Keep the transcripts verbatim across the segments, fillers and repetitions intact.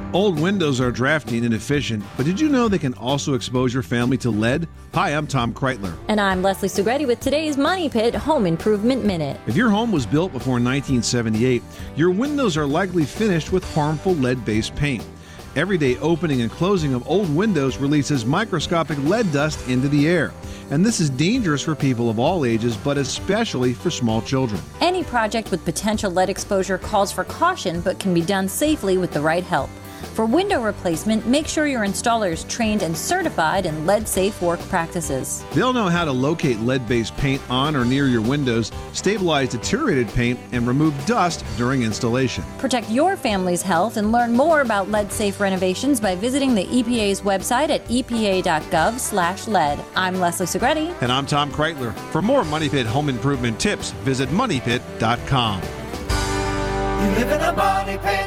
Old windows are drafty and inefficient, but did you know they can also expose your family to lead? Hi, I'm Tom Kreitler. And I'm Leslie Segretti with today's Money Pit Home Improvement Minute. If your home was built before nineteen seventy-eight, your windows are likely finished with harmful lead-based paint. Everyday opening and closing of old windows releases microscopic lead dust into the air. And this is dangerous for people of all ages, but especially for small children. Any project with potential lead exposure calls for caution, but can be done safely with the right help. For window replacement, make sure your installer is trained and certified in lead-safe work practices. They'll know how to locate lead-based paint on or near your windows, stabilize deteriorated paint, and remove dust during installation. Protect your family's health and learn more about lead-safe renovations by visiting the E P A's website at e p a dot gov slash lead. I'm Leslie Segretti. And I'm Tom Kreitler. For more Money Pit home improvement tips, visit money pit dot com. You live in a money pit.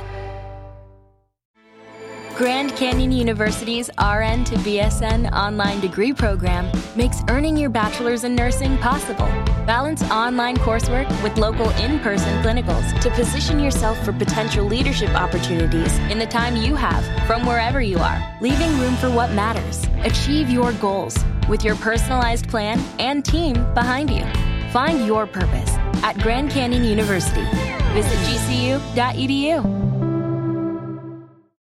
Grand Canyon University's R N to B S N online degree program makes earning your bachelor's in nursing possible. Balance online coursework with local in-person clinicals to position yourself for potential leadership opportunities in the time you have from wherever you are, leaving room for what matters. Achieve your goals with your personalized plan and team behind you. Find your purpose at Grand Canyon University. Visit g c u dot e d u.